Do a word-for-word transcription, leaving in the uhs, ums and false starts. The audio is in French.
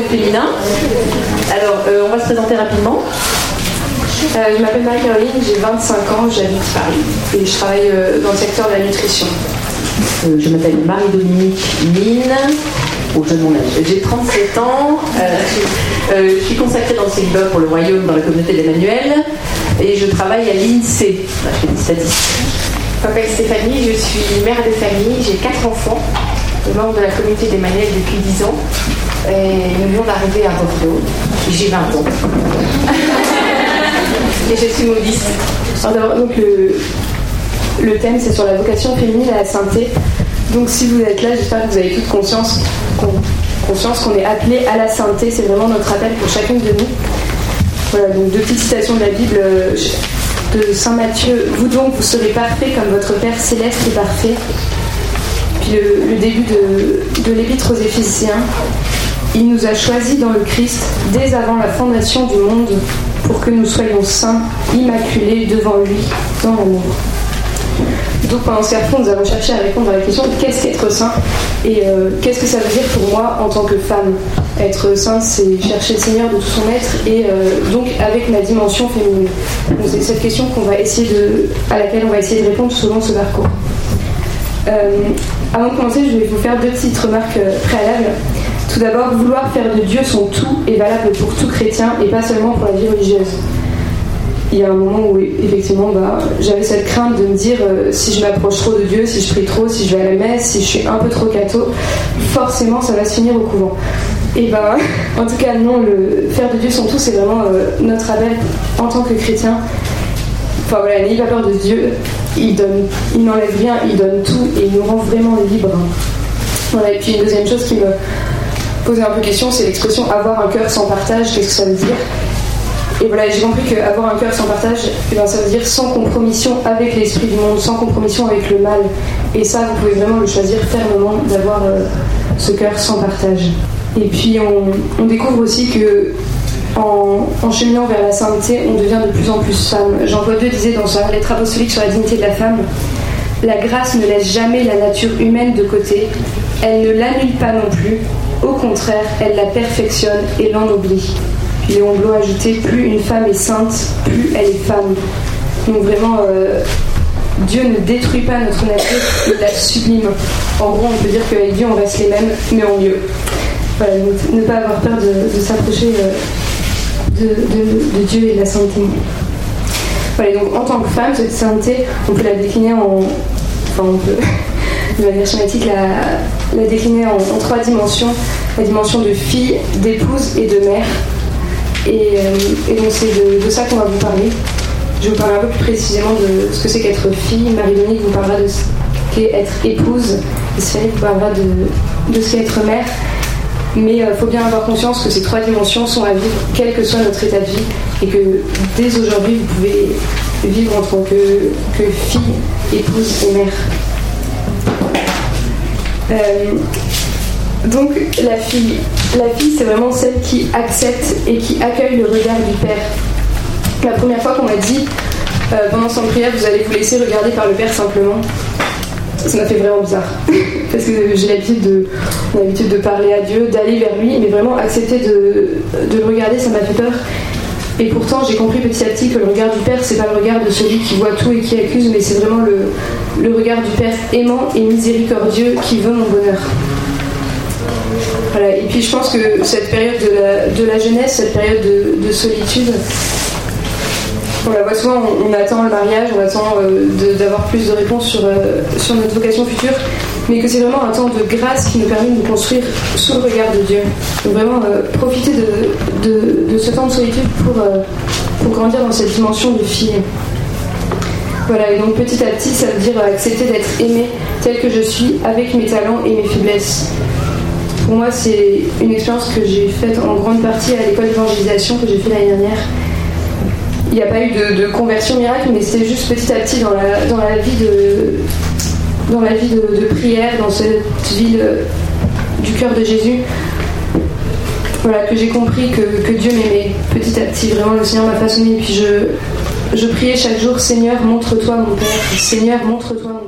féminin. Alors, euh, on va se présenter rapidement. Euh, je m'appelle Marie-Caroline, j'ai vingt-cinq ans, j'habite Paris et je travaille euh, dans le secteur de la nutrition. Euh, je m'appelle Marie-Dominique Mine. Oh, je mon âge. J'ai trente-sept ans. Euh, je, euh, je suis consacrée dans le célibat pour le royaume dans la communauté d'Emmanuel et je travaille à l'INSEE. Enfin, je fais des statistiques. Je m'appelle Stéphanie, je suis mère de famille, j'ai quatre enfants, membre de la communauté d'Emmanuel depuis dix ans. Et nous venons d'arriver à Bordeaux. J'ai vingt ans. Et je suis modiste. Alors d'abord, donc le, le thème c'est sur la vocation féminine à la sainteté. Donc si vous êtes là, j'espère que vous avez toute conscience qu'on, conscience qu'on est appelé à la sainteté. C'est vraiment notre appel pour chacune de nous. Voilà, donc deux petites citations de la Bible de Saint Matthieu. Vous donc, vous serez parfaits comme votre Père céleste est parfait. Puis le, le début de, de l'épître aux Éphésiens. Il nous a choisis dans le Christ dès avant la fondation du monde pour que nous soyons saints, immaculés devant lui dans l'amour. Donc pendant ce carrefour, nous avons cherché à répondre à la question de qu'est-ce qu'être saint et euh, qu'est-ce que ça veut dire pour moi en tant que femme. Être sainte, c'est chercher le Seigneur de tout son être et euh, donc avec la dimension féminine. Donc c'est cette question qu'on va essayer de, à laquelle on va essayer de répondre selon ce parcours. Euh, avant de commencer, je vais vous faire deux petites remarques euh, préalables. Tout d'abord, vouloir faire de Dieu son tout est valable pour tout chrétien et pas seulement pour la vie religieuse. Il y a un moment où, effectivement, bah, j'avais cette crainte de me dire euh, si je m'approche trop de Dieu, si je prie trop, si je vais à la messe, si je suis un peu trop catho, forcément ça va se finir au couvent. Et ben, en tout cas, non, le faire de Dieu son tout, c'est vraiment euh, notre appel en tant que chrétien. Enfin voilà, n'ayez pas peur de Dieu, il donne, il n'enlève rien, il donne tout et il nous rend vraiment libres. Voilà, et puis une deuxième chose qui me poser un peu question, c'est l'expression avoir un cœur sans partage. Qu'est-ce que ça veut dire? Et voilà, j'ai compris qu'avoir un cœur sans partage, eh bien, ça veut dire sans compromission avec l'esprit du monde, sans compromission avec le mal. Et ça, vous pouvez vraiment le choisir fermement, d'avoir euh, ce cœur sans partage. Et puis on, on découvre aussi que en, en cheminant vers la sainteté, on devient de plus en plus femme. Jean-Paul deux disait dans sa lettre apostolique sur la dignité de la femme: la grâce ne laisse jamais la nature humaine de côté, elle ne l'annule pas non plus. Au contraire, elle la perfectionne et l'ennoblit. Puis Léon Blot a ajouté: plus une femme est sainte, plus elle est femme. Donc vraiment, euh, Dieu ne détruit pas notre nature, il la sublime. En gros, on peut dire qu'avec Dieu, on reste les mêmes, mais en mieux. Voilà, donc ne pas avoir peur de, de s'approcher euh, de, de, de Dieu et de la sainteté. Voilà, donc en tant que femme, cette sainteté, on peut la décliner en... Enfin, on peut... de manière schématique, la, la décliner en, en trois dimensions. La dimension de fille, d'épouse et de mère. Et, euh, et donc c'est de, de ça qu'on va vous parler. Je vais vous parler un peu plus précisément de ce que c'est qu'être fille. Marie-Dominique vous parlera de ce qu'est être épouse. Et Stéphanie vous parlera de, de ce qu'est être mère. Mais il euh, faut bien avoir conscience que ces trois dimensions sont à vivre quel que soit notre état de vie. Et que dès aujourd'hui, vous pouvez vivre en tant que, que fille, épouse et mère. Euh, donc la fille, la fille c'est vraiment celle qui accepte et qui accueille le regard du Père. La première fois qu'on m'a dit euh, pendant son prière vous allez vous laisser regarder par le Père simplement, ça m'a fait vraiment bizarre parce que j'ai l'habitude de, on a l'habitude de parler à Dieu, d'aller vers lui, mais vraiment accepter de, de le regarder, ça m'a fait peur. Et pourtant, j'ai compris petit à petit que le regard du Père, c'est pas le regard de celui qui voit tout et qui accuse, mais c'est vraiment le, le regard du Père aimant et miséricordieux qui veut mon bonheur. Voilà. Et puis je pense que cette période de la, de la jeunesse, cette période de, de solitude, on la voit souvent, on, on attend le mariage, on attend euh, de, d'avoir plus de réponses sur, euh, sur notre vocation future, mais que c'est vraiment un temps de grâce qui nous permet de nous construire sous le regard de Dieu. Donc vraiment euh, profiter de, de, de ce temps de solitude pour, euh, pour grandir dans cette dimension de fille. Voilà, et donc petit à petit, ça veut dire accepter d'être aimée telle que je suis, avec mes talents et mes faiblesses. Pour moi, c'est une expérience que j'ai faite en grande partie à l'école d'évangélisation que j'ai fait l'année dernière. Il n'y a pas eu de, de conversion miracle, mais c'était juste petit à petit dans la, dans la vie de... dans la vie de, de prière, dans cette ville du cœur de Jésus, voilà, que j'ai compris que, que Dieu m'aimait petit à petit. Vraiment, le Seigneur m'a façonné. Et puis je, je priais chaque jour: Seigneur, montre-toi mon Père. Seigneur, montre-toi mon Père.